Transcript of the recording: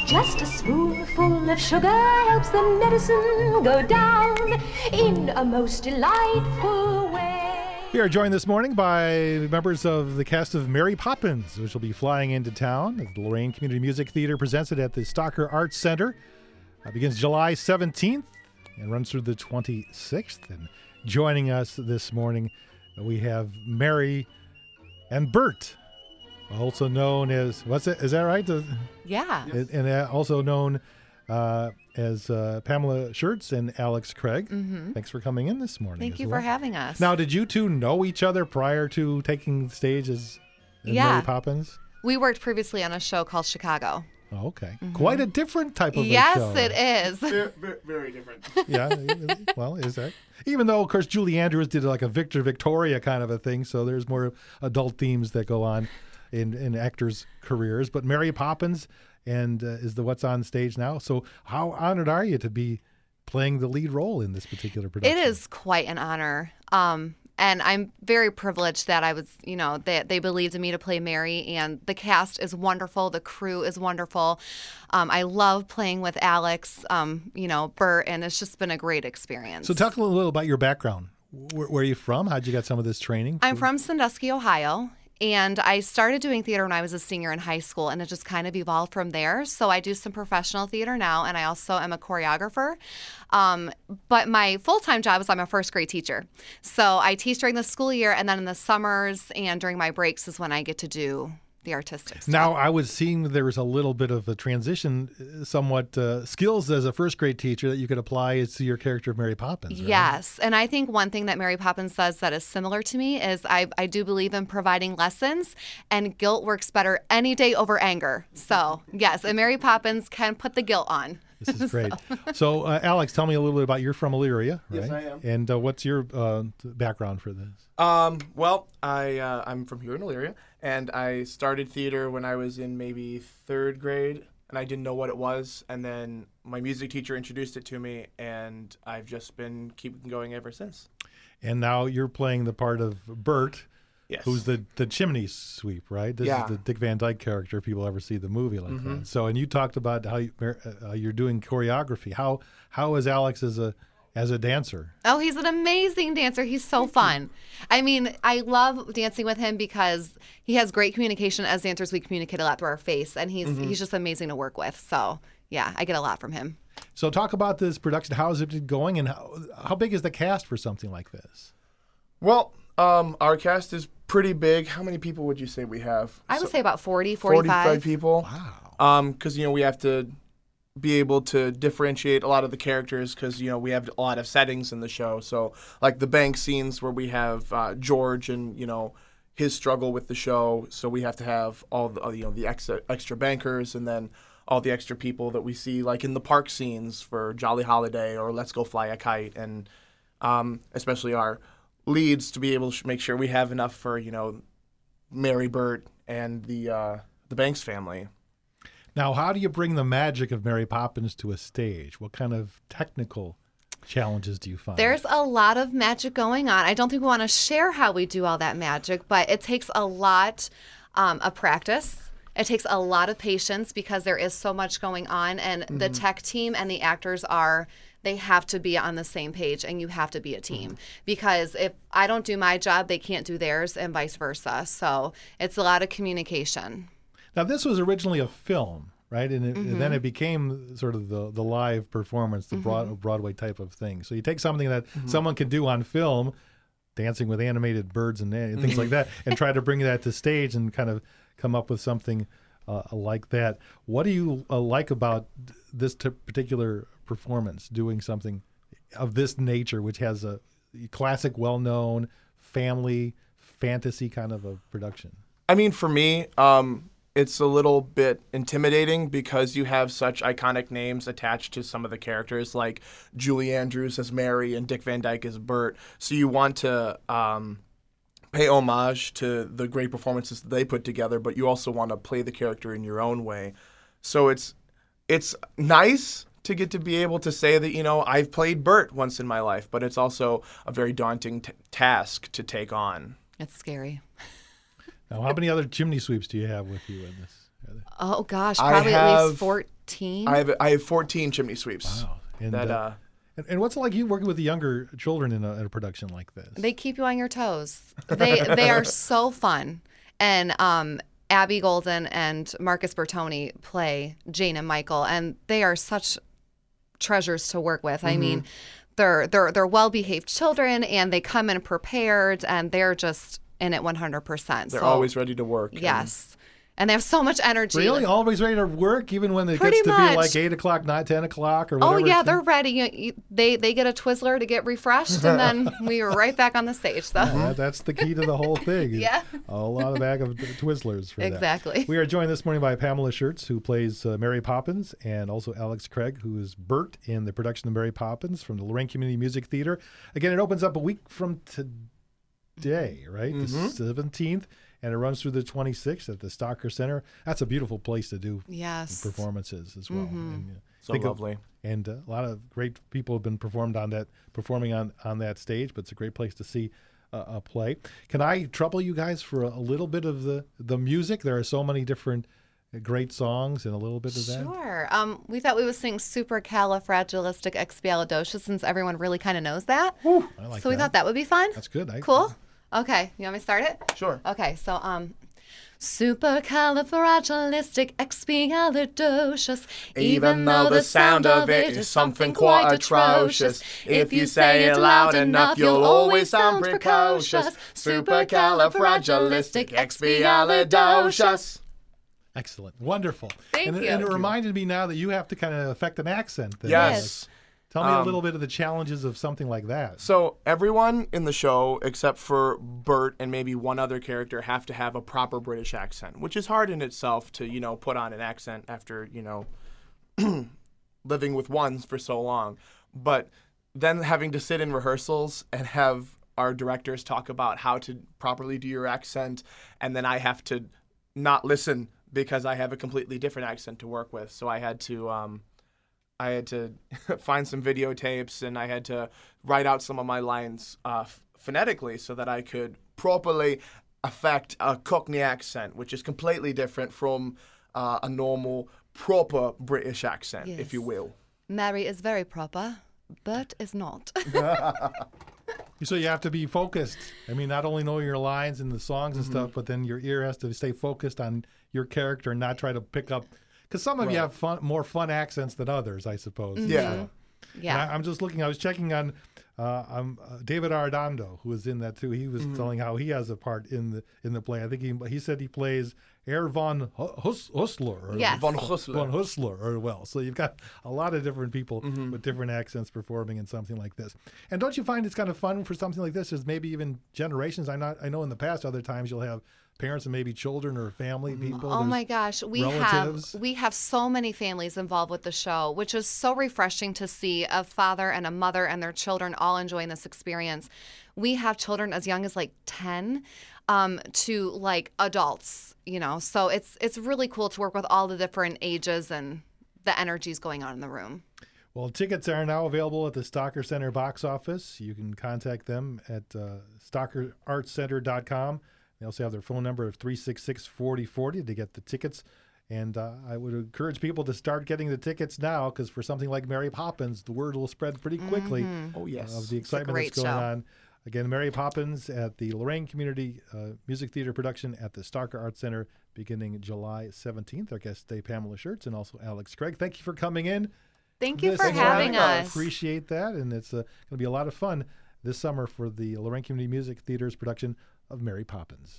Just a spoonful of sugar helps the medicine go down in a most delightful way. We are joined this morning by members of the cast of Mary Poppins, which will be flying into town. The Lorain Community Music Theater presents it at the Stalker Arts Center. It begins July 17th and runs through the 26th. And joining us this morning, we have Mary and Bert, also known as, what's it? Is that right? Yeah. And also known as Pamela Schertz and Alex Craig. Mm-hmm. Thanks for coming in this morning. Thank you for having us. Now, did you two know each other prior to taking the stage as Mary Poppins? We worked previously on a show called Chicago. Oh, okay. Mm-hmm. Quite a different type of yes, show. It is. Very different. Yeah. Well, is that? Even though, of course, Julie Andrews did like a Victor Victoria kind of a thing, so there's more adult themes that go on in actors' careers. But Mary Poppins is the what's on stage now. So how honored are you to be playing the lead role in this particular production? It is quite an honor. And I'm very privileged that I was, they believed in me to play Mary, and the cast is wonderful. The crew is wonderful. I love playing with Alex, Bert, and it's just been a great experience. So talk a little about your background. Where are you from? How'd you get some of this training? I'm from Sandusky, Ohio. And I started doing theater when I was a senior in high school, and it just kind of evolved from there. So I do some professional theater now, and I also am a choreographer. But my full-time job is I'm a first grade teacher. So I teach during the school year, and then in the summers and during my breaks is when I get to do the artistic stuff. Now, I was seeing there was a little bit of a transition, somewhat skills as a first grade teacher that you could apply to your character of Mary Poppins, right? Yes. And I think one thing that Mary Poppins does that is similar to me is I do believe in providing lessons, and guilt works better any day over anger. So, yes, and Mary Poppins can put the guilt on. This is great. So, Alex, tell me a little bit about, you're from Elyria, right? Yes, I am. And what's your background for this? Well, I'm from here in Elyria, and I started theater when I was in maybe third grade, and I didn't know what it was, and then my music teacher introduced it to me, and I've just been keeping going ever since. And now you're playing the part of Bert, Yes. who's the chimney sweep, right? This is the Dick Van Dyke character, if people ever see the movie like that. So, and you talked about how you're doing choreography. How is Alex as a dancer? Oh, he's an amazing dancer. He's so fun. I mean, I love dancing with him because he has great communication. As dancers, we communicate a lot through our face, and he's just amazing to work with. So, yeah, I get a lot from him. So talk about this production. How is it going, and how big is the cast for something like this? Well, our cast is pretty big. How many people would you say we have? I would say about 40, 45. 45 people. Wow. Because, we have to be able to differentiate a lot of the characters because, we have a lot of settings in the show. So, like the bank scenes where we have George and, his struggle with the show. So we have to have all the extra bankers, and then all the extra people that we see, like in the park scenes for Jolly Holiday or Let's Go Fly a Kite, and especially our leads to be able to make sure we have enough for, Mary, Bert, and the Banks family. Now, how do you bring the magic of Mary Poppins to a stage? What kind of technical challenges do you find? There's a lot of magic going on. I don't think we want to share how we do all that magic, but it takes a lot of practice. It takes a lot of patience because there is so much going on, and the tech team and the actors they have to be on the same page, and you have to be a team. Because if I don't do my job, they can't do theirs, and vice versa. So it's a lot of communication. Now, this was originally a film, right? And then it became sort of the live performance, the Broadway type of thing. So you take something that someone can do on film, dancing with animated birds and things like that, and try to bring that to stage and kind of come up with something like that. What do you like about this particular performance, doing something of this nature, which has a classic, well-known family fantasy kind of a production? I mean, for me, it's a little bit intimidating because you have such iconic names attached to some of the characters, like Julie Andrews as Mary and Dick Van Dyke as Bert. So you want to pay homage to the great performances that they put together, but you also want to play the character in your own way. So it's nice to get to be able to say that, I've played Bert once in my life, but it's also a very daunting task to take on. It's scary. Now, how many other chimney sweeps do you have with you in this? Oh gosh, I probably at have- least 14. I have 14 chimney sweeps. Wow. And, That and what's it like you working with the younger children in a production like this? They keep you on your toes. They are so fun. And Abby Golden and Marcus Bertoni play Jane and Michael, and they are such treasures to work with. I mean, they're well-behaved children, and they come in prepared, and they're just in it 100%. they're always ready to work. Yes. And they have so much energy. Really? Always ready to work, even when it Pretty gets to much. be like 8 o'clock, not 10 o'clock, or whatever? Oh yeah, it's- they're ready. They get a Twizzler to get refreshed, and then we are right back on the stage. So That's the key to the whole thing. Yeah. A lot of bag of Twizzlers for that. Exactly. We are joined this morning by Pamela Schertz, who plays Mary Poppins, and also Alex Craig, who is Bert in the production of Mary Poppins from the Lorraine Community Music Theater. Again, it opens up a week from today, right? The 17th. And it runs through the 26th at the Stocker Center. That's a beautiful place to do yes. performances as well. And, So think of- lovely. and a lot of great people have been performing on that stage, but it's a great place to see a play. Can I trouble you guys for a little bit of the music? There are so many different great songs and a little bit of that. Sure. We thought we would sing Supercalifragilisticexpialidocious since everyone really kind of knows that. I like So we that. thought that would be fun. That's good. Cool. Okay. You want me to start it? Sure. Okay. So supercalifragilisticexpialidocious. Even though the sound of it is something quite atrocious, if you say it loud enough, you'll always sound precocious. Supercalifragilisticexpialidocious. Excellent. Wonderful. Thank and, you. And it reminded me now that you have to kind of affect an accent. Then. Yes. Tell me a little bit of the challenges of something like that. So everyone in the show, except for Bert and maybe one other character, have to have a proper British accent, which is hard in itself to, put on an accent after, living with one for so long. But then having to sit in rehearsals and have our directors talk about how to properly do your accent, and then I have to not listen because I have a completely different accent to work with. So I had to find some videotapes, and I had to write out some of my lines phonetically so that I could properly affect a Cockney accent, which is completely different from a normal, proper British accent, if you Yes. will. Mary is very proper. Bert is not. So you have to be focused. I mean, not only know your lines and the songs Mm-hmm. and stuff, but then your ear has to stay focused on your character and not try to pick up. Because some of you have more fun accents than others, I suppose. Yeah. Yeah. And I'm just looking. I was checking on David Arredondo, who was in that too. He was telling how he has a part in the play. I think he said he plays Herr von Hustler. Or Yes. Von Hustler. Von Hustler, or well. So you've got a lot of different people with different accents performing in something like this. And don't you find it's kind of fun for something like this? Is maybe even generations. I know in the past, other times you'll have parents and maybe children or family people. Oh There's my gosh, relatives. we have so many families involved with the show, which is so refreshing to see a father and a mother and their children all enjoying this experience. We have children as young as like 10 to like adults, So it's really cool to work with all the different ages and the energies going on in the room. Well, tickets are now available at the Stocker Center box office. You can contact them at stockerartscenter.com. They also have their phone number of 366-4040 to get the tickets. And I would encourage people to start getting the tickets now, because for something like Mary Poppins, the word will spread pretty quickly Oh, yes. of the excitement great that's going show. on. Again, Mary Poppins at the Lorraine Community Music Theater production at the Stocker Arts Center beginning July 17th. Our guest today, Pamela Schertz, and also Alex Craig. Thank you for coming in. Thank you This for is having I us. appreciate that, and it's going to be a lot of fun this summer for the Lorraine Community Music Theater's production of Mary Poppins.